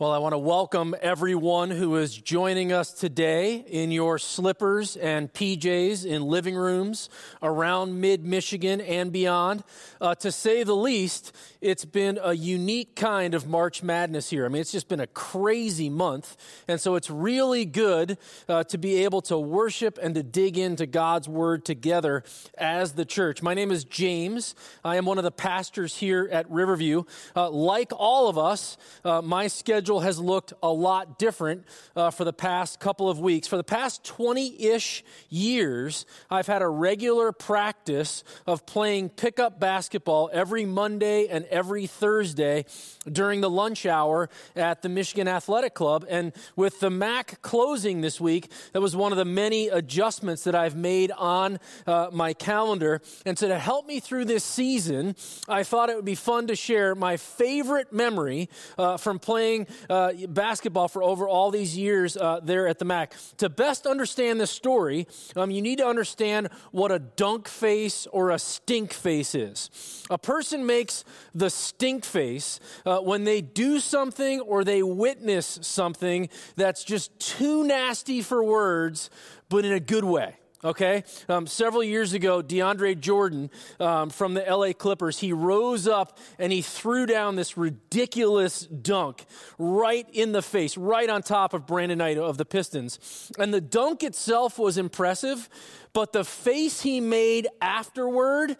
Well, I want to welcome everyone who is joining us today in your slippers and PJs in living rooms around mid-Michigan and beyond. To say the least, it's been a unique kind of March Madness here. I mean, it's just been a crazy month, and so it's really good to be able to worship and to dig into God's Word together as the church. My name is James. I am one of the pastors here at Riverview. Like all of us, my schedule has looked a lot different for the past couple of weeks. For the past 20-ish years, I've had a regular practice of playing pickup basketball every Monday and every Thursday during the lunch hour at the Michigan Athletic Club. And with the MAC closing this week, that was one of the many adjustments that I've made on my calendar. And so to help me through this season, I thought it would be fun to share my favorite memory from playing basketball for over all these years there at the MAC. To best understand this story, you need to understand what a dunk face or a stink face is. A person makes the stink face when they do something or they witness something that's just too nasty for words, but in a good way. Okay, several years ago, DeAndre Jordan from the LA Clippers, he rose up and he threw down this ridiculous dunk right in the face, right on top of Brandon Knight of the Pistons. And the dunk itself was impressive, but the face he made afterward,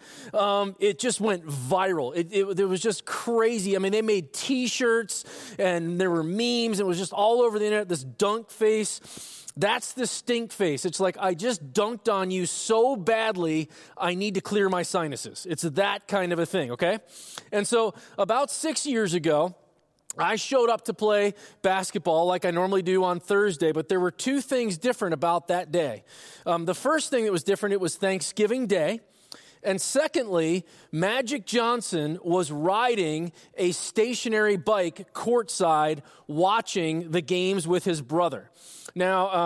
it just went viral. It was just crazy. I mean, they made T-shirts and there were memes. It was just all over the internet, this dunk face. That's the stink face. It's like, I just dunked on you so badly, I need to clear my sinuses. It's that kind of a thing, okay? And so about 6 years ago, I showed up to play basketball like I normally do on Thursday, but there were two things different about that day. The first thing that was different, it was Thanksgiving Day. And secondly, Magic Johnson was riding a stationary bike courtside watching the games with his brother. Now,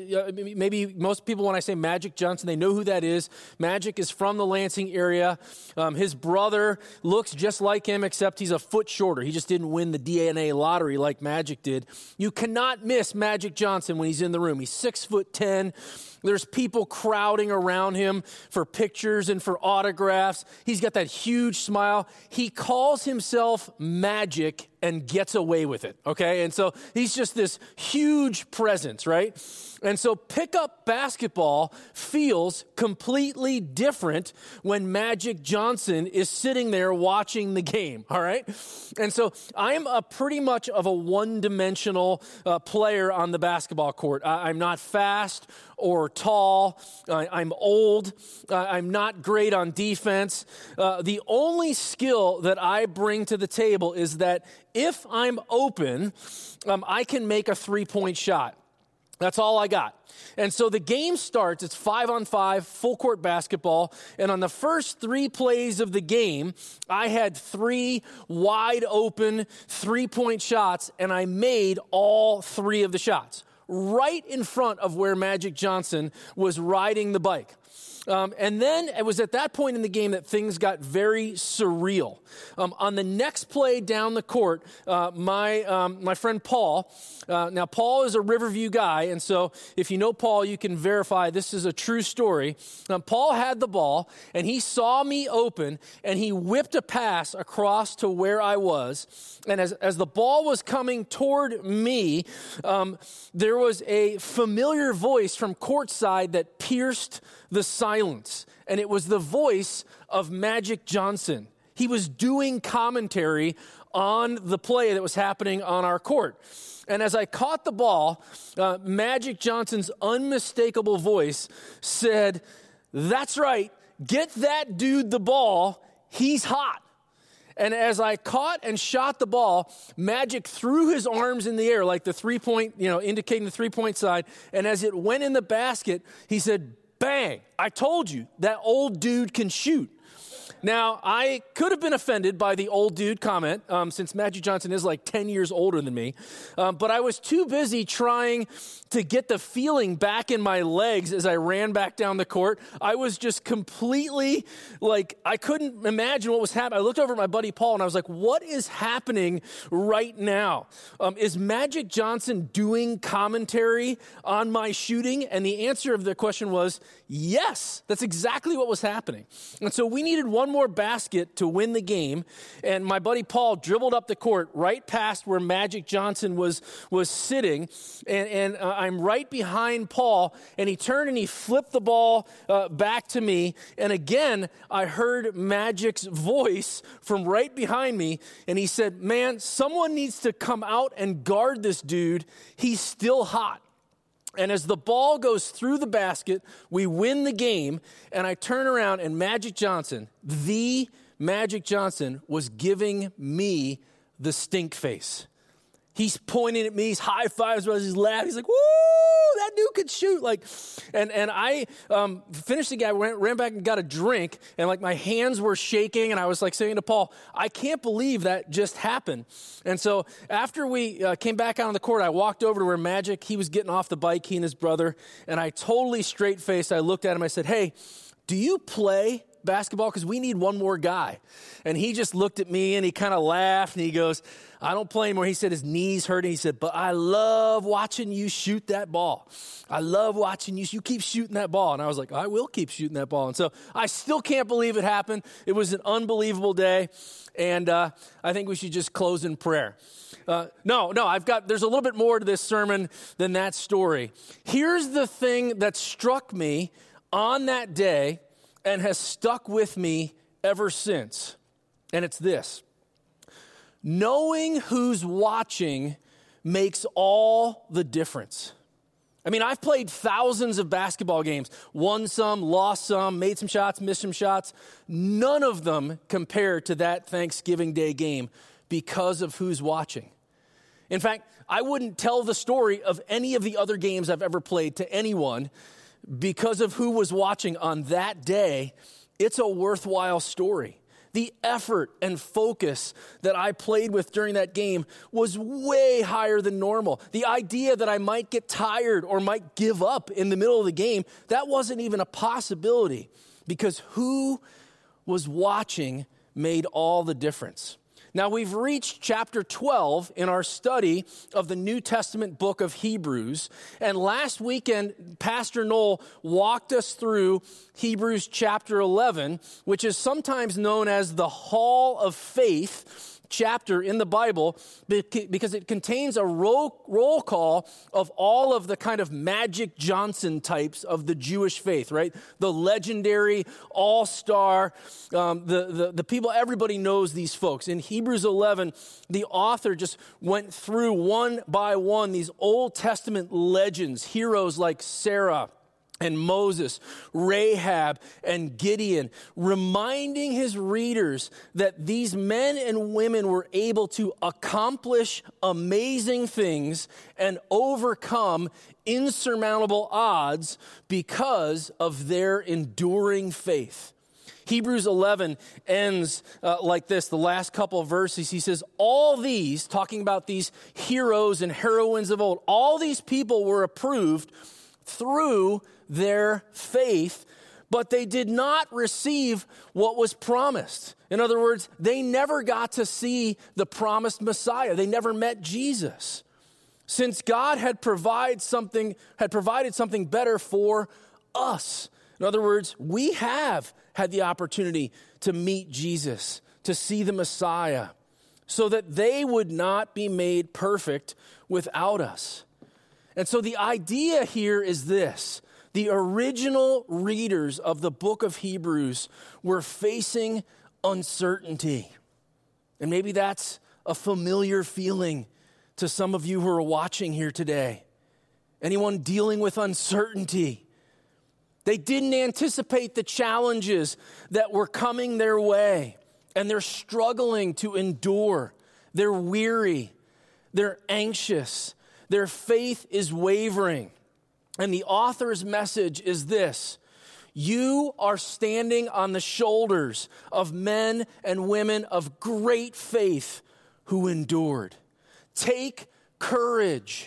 maybe most people, when I say Magic Johnson, they know who that is. Magic is from the Lansing area. His brother looks just like him, except he's a foot shorter. He just didn't win the DNA lottery like Magic did. You cannot miss Magic Johnson when he's in the room. He's 6'10". There's people crowding around him for pictures and for autographs. He's got that huge smile. He calls himself Magic and gets away with it, okay? And so he's just this huge presence, right? And so pickup basketball feels completely different when Magic Johnson is sitting there watching the game, all right? And so I'm pretty much of a one-dimensional player on the basketball court. I'm not fast or tall. I'm old. I'm not great on defense. The only skill that I bring to the table is that if I'm open, I can make a three-point shot. That's all I got. And so the game starts, it's 5-on-5, full court basketball, and on the first 3 plays of the game, I had 3 wide open three-point shots, and I made all 3 of the shots right in front of where Magic Johnson was riding the bike. And then it was at that point in the game that things got very surreal. On the next play down the court, my friend Paul, now Paul is a Riverview guy, and so if you know Paul, you can verify this is a true story. Paul had the ball, and he saw me open, and he whipped a pass across to where I was. And as the ball was coming toward me, there was a familiar voice from courtside that pierced the silence, and it was the voice of Magic Johnson. He was doing commentary on the play that was happening on our court. And as I caught the ball, Magic Johnson's unmistakable voice said, "That's right, get that dude the ball, he's hot." And as I caught and shot the ball, Magic threw his arms in the air like the three-point, indicating the three-point side. And as it went in the basket, he said, "Bang, I told you, that old dude can shoot." Now, I could have been offended by the old dude comment, since Magic Johnson is like 10 years older than me, but I was too busy trying to get the feeling back in my legs as I ran back down the court. I was just completely, I couldn't imagine what was happening. I looked over at my buddy Paul, and I was like, what is happening right now? Is Magic Johnson doing commentary on my shooting? And the answer of the question was, yes, that's exactly what was happening. And so we needed one more basket to win the game, and my buddy Paul dribbled up the court right past where Magic Johnson was sitting, and I'm right behind Paul, and he turned and he flipped the ball back to me, and again, I heard Magic's voice from right behind me, and he said, man, someone needs to come out and guard this dude. He's still hot. And as the ball goes through the basket, we win the game, and I turn around, and Magic Johnson, the Magic Johnson, was giving me the stink face. He's pointing at me, he's high fives, he's laughing, he's like, woo, that dude could shoot. And I finished the game, ran back and got a drink, and my hands were shaking, and I was saying to Paul, I can't believe that just happened. And so after we came back out on the court, I walked over to where Magic, he was getting off the bike, he and his brother, and I totally straight-faced, I looked at him, I said, hey, do you play basketball? Because we need one more guy. And he just looked at me and he kind of laughed and he goes, I don't play anymore. He said his knees hurt. And he said, but I love watching you shoot that ball. I love watching you. You keep shooting that ball. And I was like, I will keep shooting that ball. And so I still can't believe it happened. It was an unbelievable day. And I think we should just close in prayer. There's a little bit more to this sermon than that story. Here's the thing that struck me on that day and has stuck with me ever since. And it's this. Knowing who's watching makes all the difference. I mean, I've played thousands of basketball games, won some, lost some, made some shots, missed some shots. None of them compare to that Thanksgiving Day game because of who's watching. In fact, I wouldn't tell the story of any of the other games I've ever played to anyone because of who was watching on that day. It's a worthwhile story. The effort and focus that I played with during that game was way higher than normal. The idea that I might get tired or might give up in the middle of the game, that wasn't even a possibility because who was watching made all the difference. Now, we've reached chapter 12 in our study of the New Testament book of Hebrews. And last weekend, Pastor Noel walked us through Hebrews chapter 11, which is sometimes known as the Hall of Faith chapter in the Bible because it contains a roll call of all of the kind of Magic Johnson types of the Jewish faith, right? The legendary all-star, the people, everybody knows these folks. In Hebrews 11, the author just went through one by one these Old Testament legends, heroes like Sarah and Moses, Rahab, and Gideon, reminding his readers that these men and women were able to accomplish amazing things and overcome insurmountable odds because of their enduring faith. Hebrews 11 ends like this, the last couple of verses. He says, all these, talking about these heroes and heroines of old, all these people were approved through their faith, but they did not receive what was promised. In other words, they never got to see the promised Messiah. They never met Jesus. Since God had provided something better for us. In other words, we have had the opportunity to meet Jesus, to see the Messiah, so that they would not be made perfect without us. And so the idea here is this. The original readers of the book of Hebrews were facing uncertainty. And maybe that's a familiar feeling to some of you who are watching here today. Anyone dealing with uncertainty? They didn't anticipate the challenges that were coming their way, and they're struggling to endure. They're weary. They're anxious. Their faith is wavering. And the author's message is this: You are standing on the shoulders of men and women of great faith who endured. Take courage.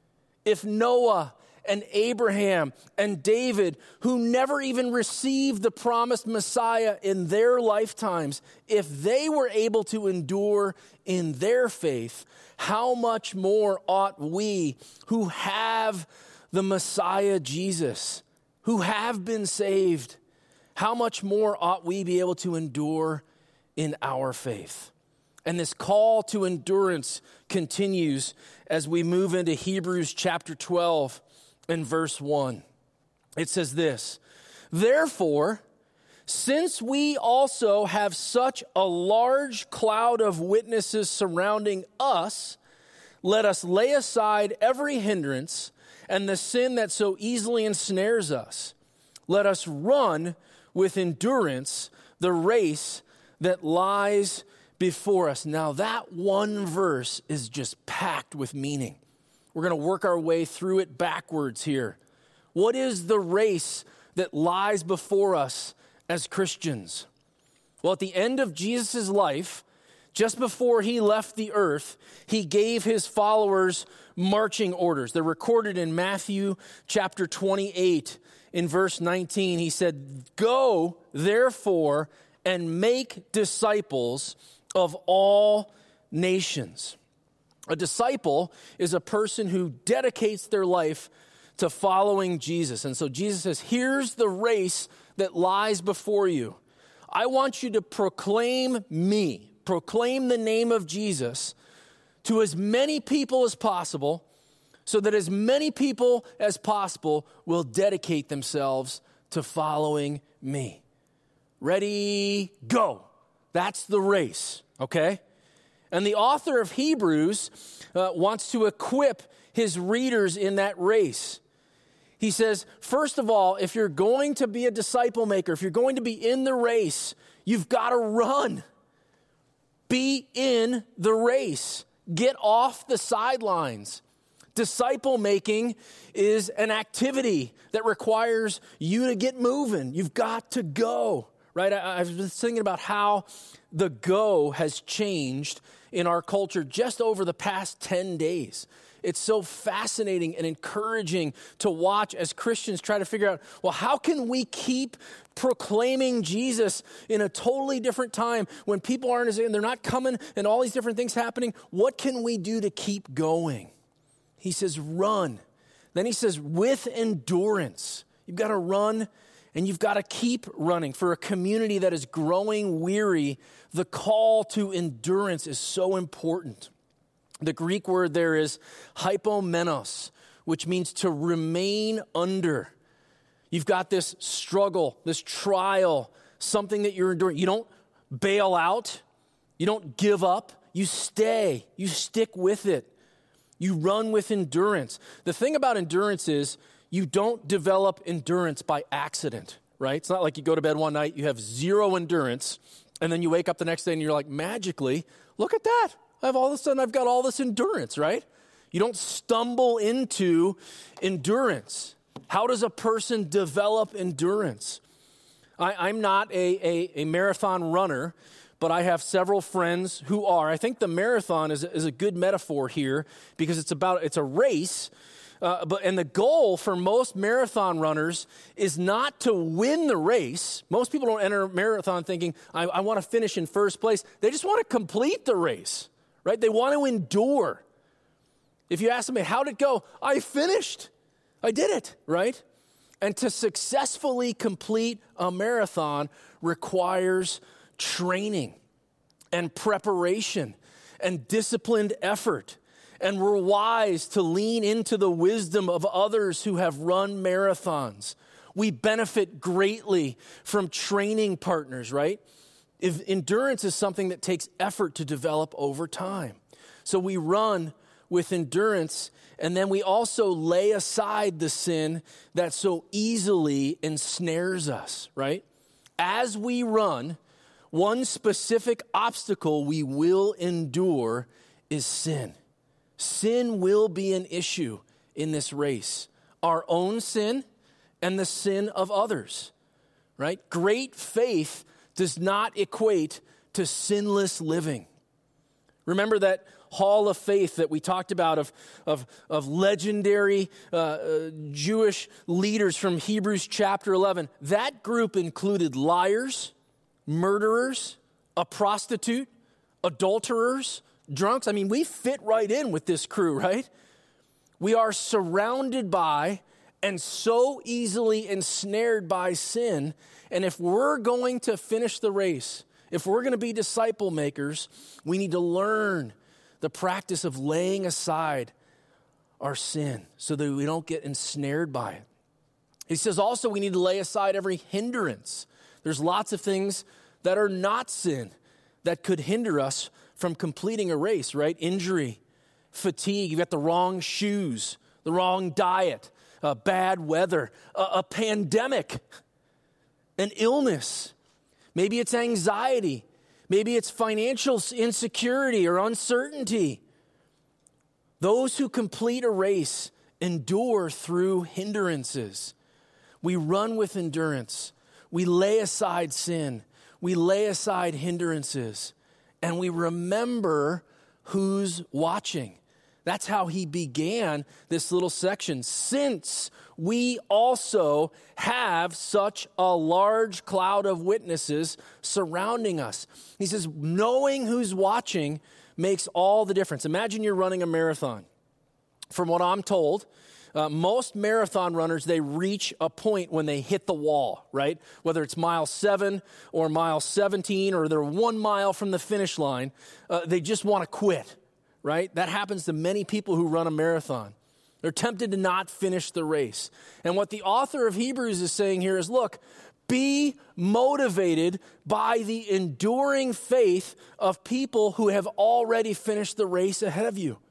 If Noah and Abraham and David, who never even received the promised Messiah in their lifetimes, if they were able to endure in their faith, how much more ought we who have the Messiah Jesus, who have been saved, how much more ought we be able to endure in our faith? And this call to endurance continues as we move into Hebrews chapter 12 and verse 1. It says this, "Therefore, since we also have such a large cloud of witnesses surrounding us, let us lay aside every hindrance and the sin that so easily ensnares us. Let us run with endurance the race that lies before us." Now that one verse is just packed with meaning. We're going to work our way through it backwards here. What is the race that lies before us as Christians? Well, at the end of Jesus' life, just before he left the earth, he gave his followers marching orders. They're recorded in Matthew chapter 28 in verse 19. He said, "Go, therefore, and make disciples of all nations." A disciple is a person who dedicates their life to following Jesus. And so Jesus says, here's the race that lies before you. I want you to proclaim me, proclaim the name of Jesus to as many people as possible, so that as many people as possible will dedicate themselves to following me. Ready, go. That's the race, okay? And the author of Hebrews wants to equip his readers in that race. He says, first of all, if you're going to be a disciple maker, if you're going to be in the race, you've got to run. Be in the race. Get off the sidelines. Disciple making is an activity that requires you to get moving. You've got to go, right? I've been thinking about how the go has changed in our culture just over the past 10 days. It's so fascinating and encouraging to watch as Christians try to figure out, well, how can we keep proclaiming Jesus in a totally different time when people aren't as in, they're not coming and all these different things happening? What can we do to keep going? He says, run. Then he says, with endurance. You've got to run and you've got to keep running. For a community that is growing weary, the call to endurance is so important. The Greek word there is hypomenos, which means to remain under. You've got this struggle, this trial, something that you're enduring. You don't bail out. You don't give up. You stay. You stick with it. You run with endurance. The thing about endurance is you don't develop endurance by accident, right? It's not like you go to bed one night, you have zero endurance, and then you wake up the next day and you're like, magically, look at that. I've got all this endurance, right? You don't stumble into endurance. How does a person develop endurance? I'm not a marathon runner, but I have several friends who are. I think the marathon is a good metaphor here because it's a race, and the goal for most marathon runners is not to win the race. Most people don't enter a marathon thinking, I want to finish in first place. They just want to complete the race, right? They want to endure. If you ask them, how'd it go? I finished. I did it, right? And to successfully complete a marathon requires training and preparation and disciplined effort. And we're wise to lean into the wisdom of others who have run marathons. We benefit greatly from training partners, right? If endurance is something that takes effort to develop over time. So we run with endurance, and then we also lay aside the sin that so easily ensnares us, right? As we run, one specific obstacle we will endure is sin. Sin will be an issue in this race. Our own sin and the sin of others. right? Great faith does not equate to sinless living. Remember that hall of faith that we talked about of legendary Jewish leaders from Hebrews chapter 11. That group included liars, murderers, a prostitute, adulterers, drunks. I mean, we fit right in with this crew, right? We are surrounded by and so easily ensnared by sin. And if we're going to finish the race, if we're going to be disciple makers, we need to learn the practice of laying aside our sin so that we don't get ensnared by it. He says also we need to lay aside every hindrance. There's lots of things that are not sin that could hinder us from completing a race, right? Injury, fatigue, you've got the wrong shoes, the wrong diet, bad weather, a pandemic, an illness. Maybe it's anxiety. Maybe it's financial insecurity or uncertainty. Those who complete a race endure through hindrances. We run with endurance. We lay aside sin. We lay aside hindrances. And we remember who's watching. That's how he began this little section. Since we also have such a large cloud of witnesses surrounding us. He says, knowing who's watching makes all the difference. Imagine you're running a marathon. From what I'm told, most marathon runners, they reach a point when they hit the wall, right? Whether it's mile 7 or mile 17 or they're 1 mile from the finish line, they just want to quit, right? That happens to many people who run a marathon. They're tempted to not finish the race. And what the author of Hebrews is saying here is, look, be motivated by the enduring faith of people who have already finished the race ahead of you.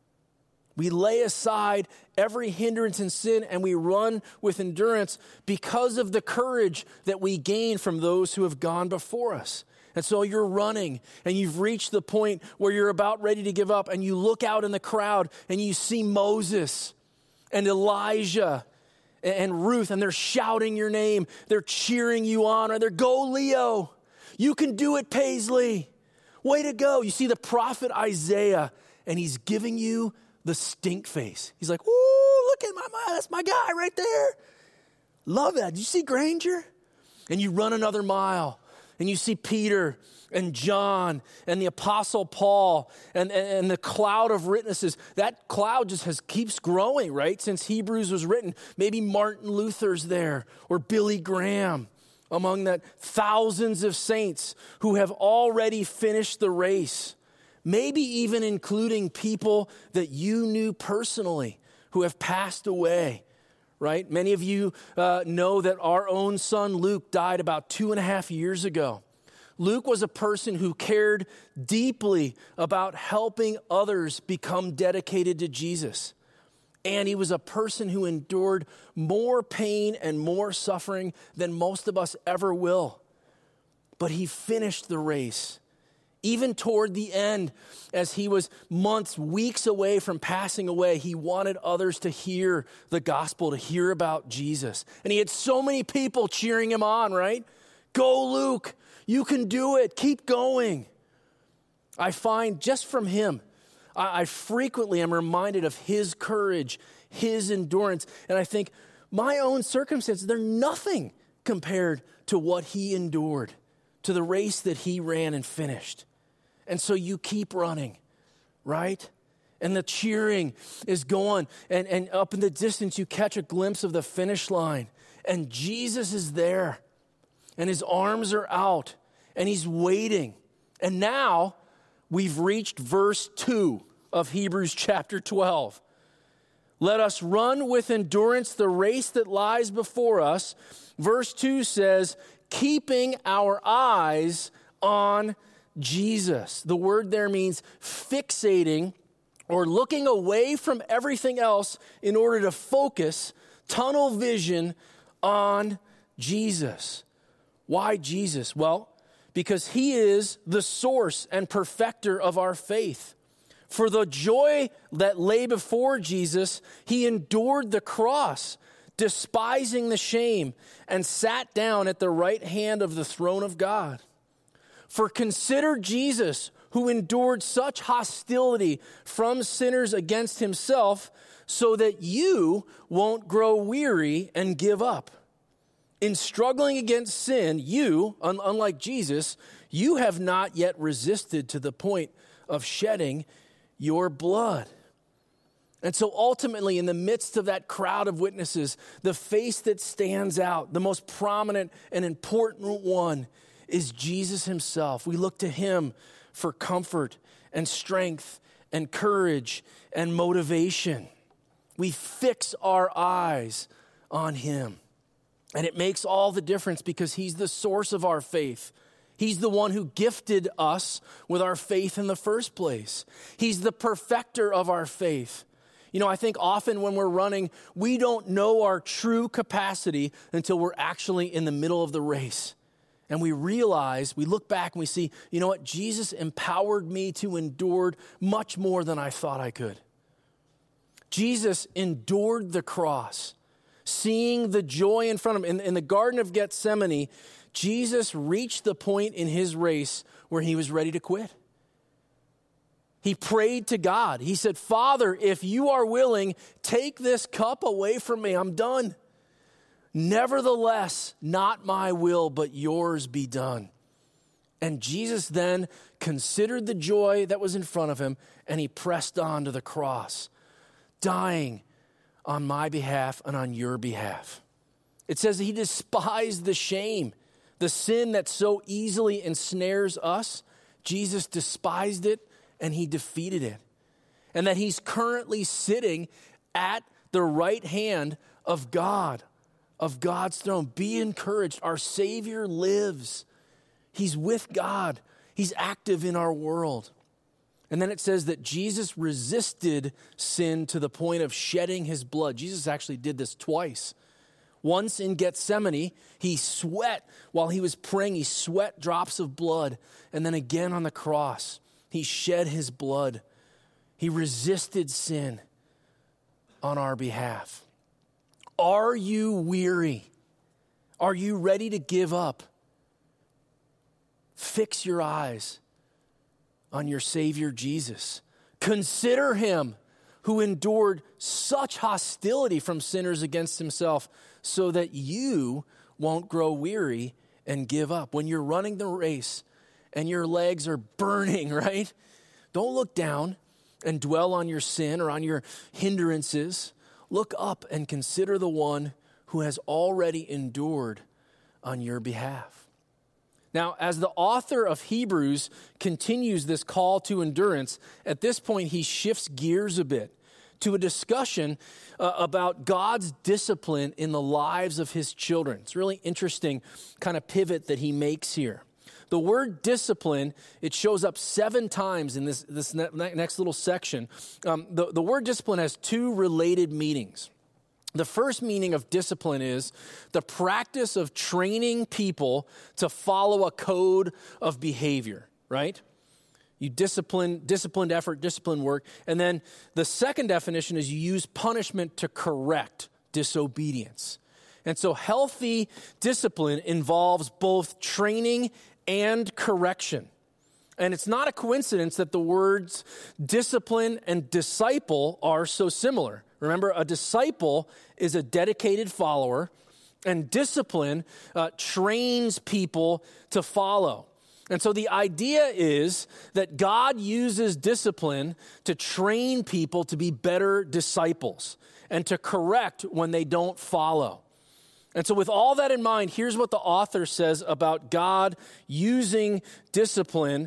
We lay aside every hindrance and sin, and we run with endurance because of the courage that we gain from those who have gone before us. And so you're running, and you've reached the point where you're about ready to give up, and you look out in the crowd, and you see Moses and Elijah and Ruth, and they're shouting your name. They're cheering you on, or they're, go Leo. You can do it, Paisley. Way to go. You see the prophet Isaiah, and he's giving you the stink face. He's like, ooh, look at that's my guy right there. Love that. Did you see Granger? And you run another mile, and you see Peter and John and the Apostle Paul and the cloud of witnesses. That cloud just keeps growing, right? Since Hebrews was written. Maybe Martin Luther's there, or Billy Graham, among that thousands of saints who have already finished the race. Maybe even including people that you knew personally who have passed away, right? Many of you know that our own son Luke died about 2.5 years ago. Luke was a person who cared deeply about helping others become dedicated to Jesus. And he was a person who endured more pain and more suffering than most of us ever will. But he finished the race. Even toward the end, as he was months, weeks away from passing away, he wanted others to hear the gospel, to hear about Jesus. And he had so many people cheering him on, right? Go, Luke. You can do it. Keep going. I find just from him, I frequently am reminded of his courage, his endurance. And I think my own circumstances, they're nothing compared to what he endured, to the race that he ran and finished. And so you keep running, right? And the cheering is going. And up in the distance, you catch a glimpse of the finish line. And Jesus is there. And his arms are out. And he's waiting. And now we've reached verse 2 of Hebrews chapter 12. Let us run with endurance the race that lies before us. Verse 2 says, keeping our eyes on Jesus. The word there means fixating or looking away from everything else in order to focus, tunnel vision on Jesus. Why Jesus? Well, because he is the source and perfecter of our faith. For the joy that lay before Jesus, he endured the cross, despising the shame, and sat down at the right hand of the throne of God. For consider Jesus, who endured such hostility from sinners against himself, so that you won't grow weary and give up. In struggling against sin, you, unlike Jesus, you have not yet resisted to the point of shedding your blood. And so ultimately, in the midst of that crowd of witnesses, the face that stands out, the most prominent and important one, is Jesus himself. We look to him for comfort and strength and courage and motivation. We fix our eyes on him. And it makes all the difference because he's the source of our faith. He's the one who gifted us with our faith in the first place. He's the perfecter of our faith. You know, I think often when we're running, we don't know our true capacity until we're actually in the middle of the race. And we realize, we look back and we see, you know what? Jesus empowered me to endure much more than I thought I could. Jesus endured the cross, seeing the joy in front of him. In the Garden of Gethsemane, Jesus reached the point in his race where he was ready to quit. He prayed to God. He said, Father, if you are willing, take this cup away from me. I'm done. Nevertheless, not my will, but yours be done. And Jesus then considered the joy that was in front of him, and he pressed on to the cross, dying on my behalf and on your behalf. It says he despised the shame, the sin that so easily ensnares us. Jesus despised it, and he defeated it. And that he's currently sitting at the right hand of God, of God's throne. Be encouraged. Our Savior lives. He's with God. He's active in our world. And then it says that Jesus resisted sin to the point of shedding his blood. Jesus actually did this twice. Once in Gethsemane, he sweat while he was praying. He sweat drops of blood. And then again on the cross, he shed his blood. He resisted sin on our behalf. Are you weary? Are you ready to give up? Fix your eyes on your Savior Jesus. Consider him who endured such hostility from sinners against himself so that you won't grow weary and give up. When you're running the race and your legs are burning, right? Don't look down and dwell on your sin or on your hindrances. Look up and consider the one who has already endured on your behalf. Now, as the author of Hebrews continues this call to endurance, at this point he shifts gears a bit to a discussion about God's discipline in the lives of his children. It's a really interesting kind of pivot that he makes here. The word discipline, it shows up 7 times in this next little section. The word discipline has 2 related meanings. The first meaning of discipline is the practice of training people to follow a code of behavior, right? You disciplined effort, disciplined work. And then the second definition is you use punishment to correct disobedience. And so healthy discipline involves both training and correction. And it's not a coincidence that the words discipline and disciple are so similar. Remember, a disciple is a dedicated follower, and discipline trains people to follow. And so the idea is that God uses discipline to train people to be better disciples and to correct when they don't follow. And so with all that in mind, here's what the author says about God using discipline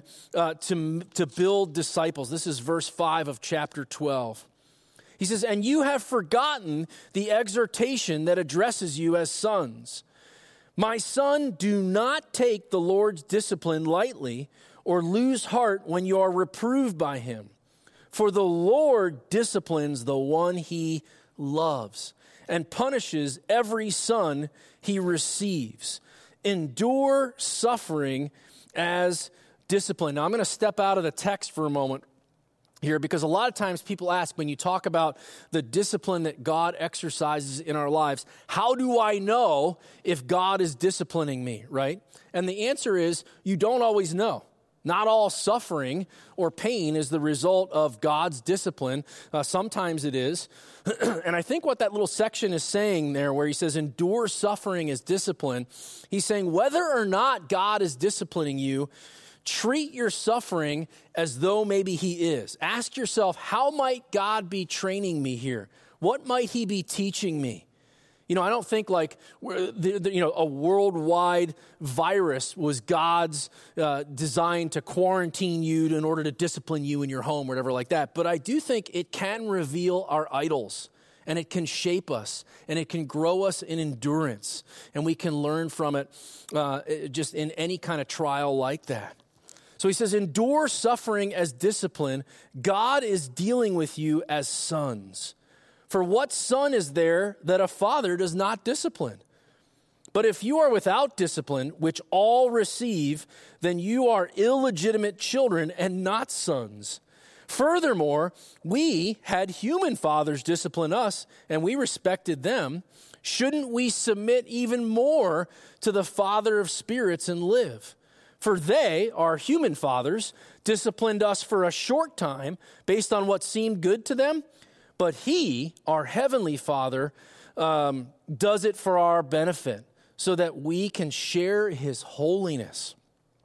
to build disciples. This is verse 5 of chapter 12. He says, "And you have forgotten the exhortation that addresses you as sons. My son, do not take the Lord's discipline lightly or lose heart when you are reproved by him. For the Lord disciplines the one he loves and punishes every son he receives. Endure suffering as discipline." Now, I'm going to step out of the text for a moment here, because a lot of times people ask, when you talk about the discipline that God exercises in our lives, how do I know if God is disciplining me, right? And the answer is, you don't always know. Not all suffering or pain is the result of God's discipline. Sometimes it is. And I think what that little section is saying there, where he says, endure suffering as discipline, he's saying whether or not God is disciplining you, treat your suffering as though maybe he is. Ask yourself, how might God be training me here? What might he be teaching me? You know, I don't think like, a worldwide virus was God's design to quarantine you in order to discipline you in your home or whatever like that. But I do think it can reveal our idols, and it can shape us, and it can grow us in endurance, and we can learn from it just in any kind of trial like that. So he says, endure suffering as discipline. God is dealing with you as sons. For what son is there that a father does not discipline? But if you are without discipline, which all receive, then you are illegitimate children and not sons. Furthermore, we had human fathers discipline us, and we respected them. Shouldn't we submit even more to the Father of spirits and live? For they, our human fathers, disciplined us for a short time based on what seemed good to them. But he, our heavenly Father, does it for our benefit so that we can share his holiness.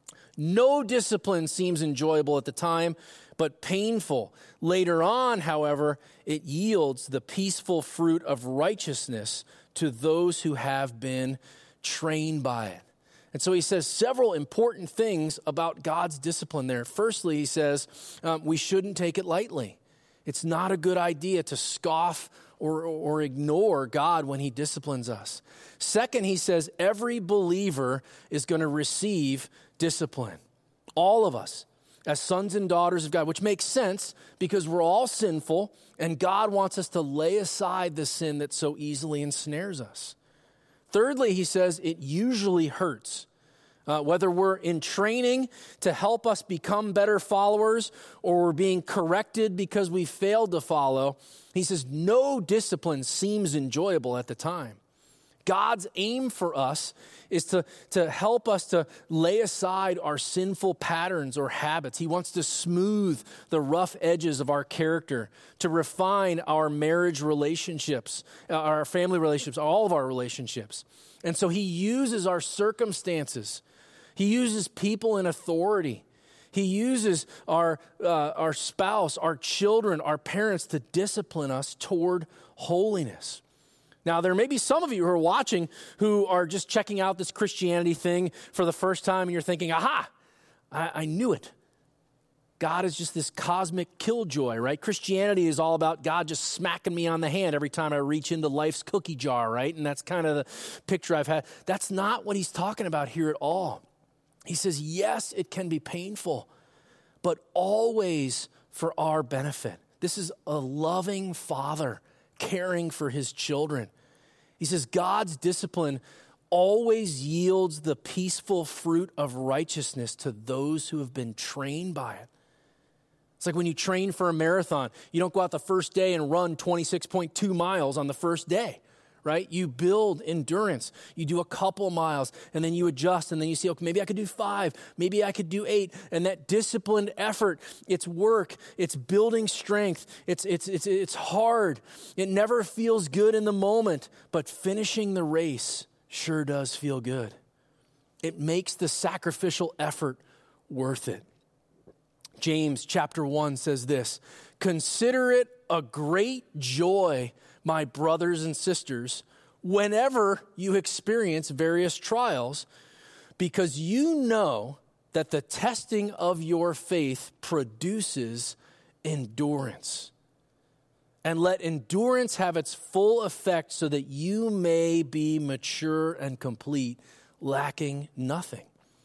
No discipline seems enjoyable at the time, but painful. Later on, however, it yields the peaceful fruit of righteousness to those who have been trained by it. And so he says several important things about God's discipline there. Firstly, he says we shouldn't take it lightly. It's not a good idea to scoff or ignore God when he disciplines us. Second, he says every believer is going to receive discipline. All of us, as sons and daughters of God, which makes sense because we're all sinful, and God wants us to lay aside the sin that so easily ensnares us. Thirdly, he says it usually hurts. Whether we're in training to help us become better followers or we're being corrected because we failed to follow, he says no discipline seems enjoyable at the time. God's aim for us is to help us to lay aside our sinful patterns or habits. He wants to smooth the rough edges of our character, to refine our marriage relationships, our family relationships, all of our relationships. And so he uses our circumstances. He uses people in authority. He uses our spouse, our children, our parents to discipline us toward holiness. Now, there may be some of you who are watching who are just checking out this Christianity thing for the first time, and you're thinking, aha, I knew it. God is just this cosmic killjoy, right? Christianity is all about God just smacking me on the hand every time I reach into life's cookie jar, right? And that's kind of the picture I've had. That's not what he's talking about here at all. He says, yes, it can be painful, but always for our benefit. This is a loving father caring for his children. He says God's discipline always yields the peaceful fruit of righteousness to those who have been trained by it. It's like when you train for a marathon, you don't go out the first day and run 26.2 miles on the first day, right? You build endurance. You do a couple miles, and then you adjust, and then you see, okay, maybe I could do 5, maybe I could do 8, and that disciplined effort, it's work, it's building strength, it's hard. It never feels good in the moment, but finishing the race sure does feel good. It makes the sacrificial effort worth it. James chapter 1 says this, "Consider it a great joy, my brothers and sisters, whenever you experience various trials, because you know that the testing of your faith produces endurance. And let endurance have its full effect so that you may be mature and complete, lacking nothing."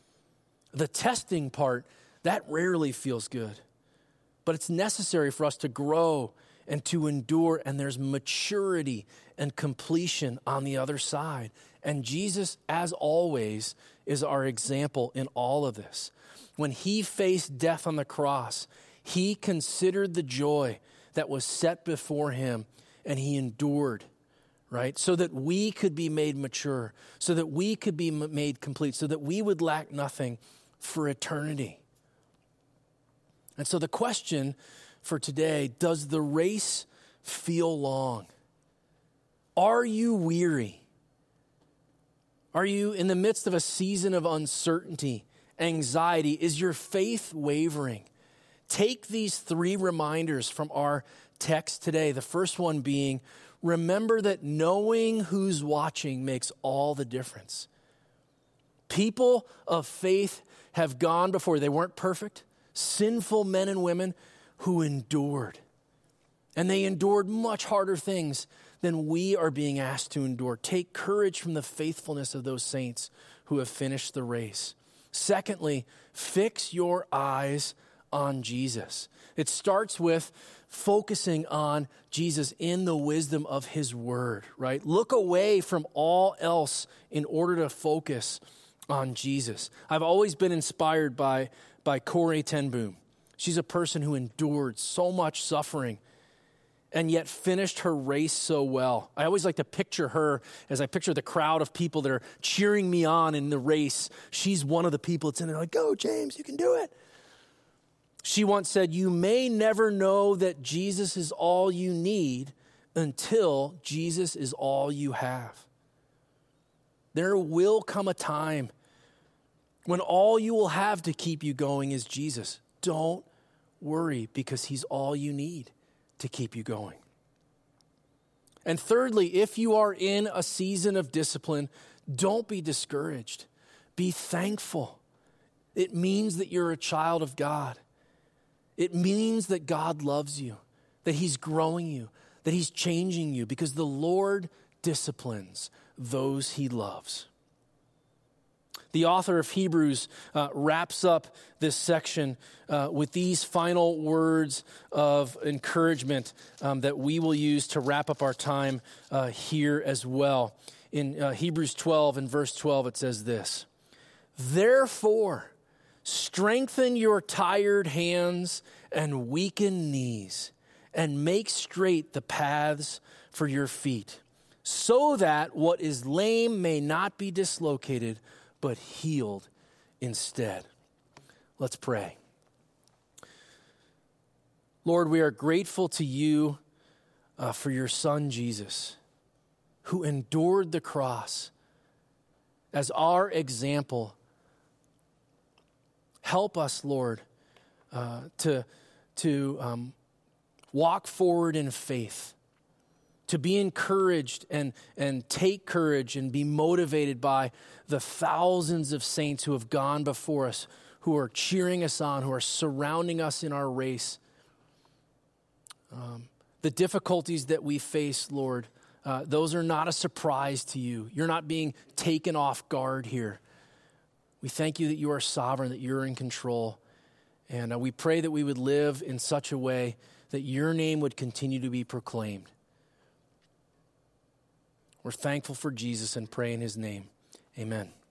The testing part, that rarely feels good, but it's necessary for us to grow and to endure, and there's maturity and completion on the other side. And Jesus, as always, is our example in all of this. When he faced death on the cross, He considered the joy that was set before him, and he endured, right? So that we could be made mature, so that we could be made complete, so that we would lack nothing for eternity. And so the question for today, does the race feel long? Are you weary? Are you in the midst of a season of uncertainty, anxiety? Is your faith wavering? Take these 3 reminders from our text today. The first one being, remember that knowing who's watching makes all the difference. People of faith have gone before. They weren't perfect, sinful men and women who endured. And they endured much harder things than we are being asked to endure. Take courage from the faithfulness of those saints who have finished the race. Secondly, fix your eyes on Jesus. It starts with focusing on Jesus in the wisdom of his word, right? Look away from all else in order to focus on Jesus. I've always been inspired by Corrie ten Boom. She's a person who endured so much suffering and yet finished her race so well. I always like to picture her as I picture the crowd of people that are cheering me on in the race. She's one of the people that's in there like, go, James, you can do it. She once said, you may never know that Jesus is all you need until Jesus is all you have. There will come a time when all you will have to keep you going is Jesus. Don't worry, because he's all you need to keep you going. And thirdly, if you are in a season of discipline, don't be discouraged. Be thankful. It means that you're a child of God. It means that God loves you, that he's growing you, that he's changing you, because the Lord disciplines those he loves. The author of Hebrews wraps up this section with these final words of encouragement that we will use to wrap up our time here as well. In Hebrews 12 and verse 12, it says this, therefore, strengthen your tired hands and weakened knees, and make straight the paths for your feet, so that what is lame may not be dislocated, but healed instead. Let's pray. Lord, we are grateful to you for your son, Jesus, who endured the cross as our example. Help us, Lord, to walk forward in faith, to be encouraged and take courage and be motivated by the thousands of saints who have gone before us, who are cheering us on, who are surrounding us in our race. The difficulties that we face, Lord, those are not a surprise to you. You're not being taken off guard here. We thank you that you are sovereign, that you're in control. And we pray that we would live in such a way that your name would continue to be proclaimed. We're thankful for Jesus and pray in his name. Amen.